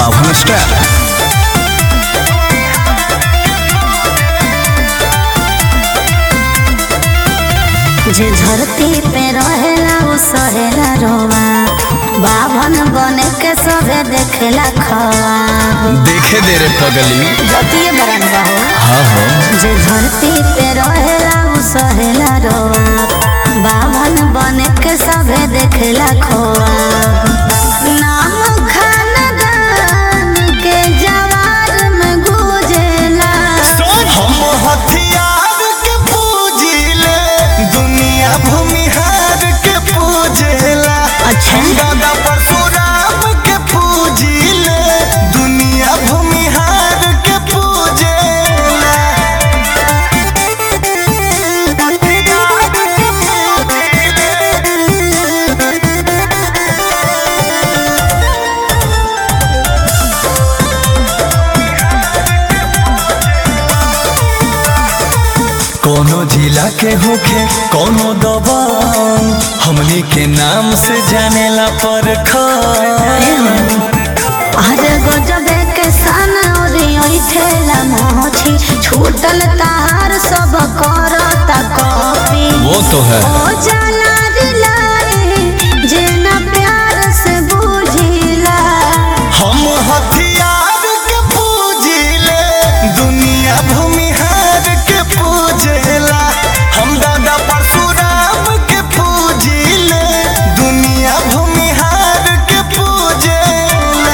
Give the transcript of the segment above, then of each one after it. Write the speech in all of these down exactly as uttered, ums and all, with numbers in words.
बावन स्टार। जे धरती पे रहेला उ सहेला रोवा, बावन बने के सभे देखेला खवा। देखे दे रे पगली जतिये बरन हो। हाँ हो। जे धरती पे रहेला उ सहेला रोवा, बावन बने के सभे देखेला खवा। नाम खानदान के जवार में गुजेला, हम हथियार के पूजिले, दुनिया भूमिहार के पूजेला। अच्छा दादा परशुराम के पूजिले, दुनिया भूमिहार के पूजेला। कोनो जिला के होखे कोनो दबंग, हमनी के नाम से जानेला पर अरे गजबे के सन और ठेला मोची, छूटल तार सब करता कॉपी। वो तो है। ओ जाला दिलाए जे न प्यार से बुझिला, हम हथियार के पूजिले, दुनिया भूमिहार के पूजेला। हम दादा परशुराम के पूजिले, दुनिया भूमिहार के पूजेला।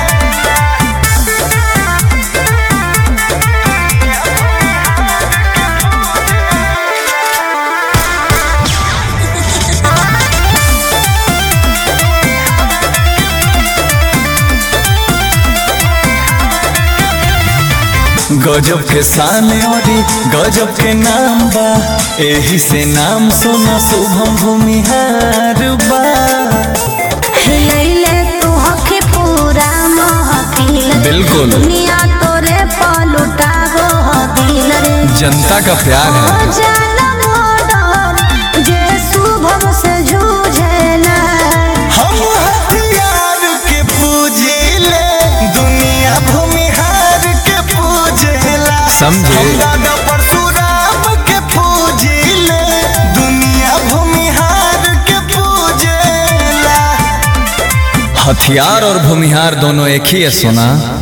गजब के शान औरी गजब के नाम बा, एही से नाम सुना शुभम भूमिहार बा। हिलैले तू हके पूरा महफिल, बिल्कुल। दुनिया तोरे पलुटागो दिल रे। जनता का प्यार है। ओ जाला मोडर जे शुभम से जूझेला, हम हथियार के पूजिले, दुनिया भूमिहार के पूजेला। समझे? हम दादा परशुराम के पूजिले, दुनिया भूमिहार के पूजेला। हथियार और भूमिहार दोनों एक ही है सोना।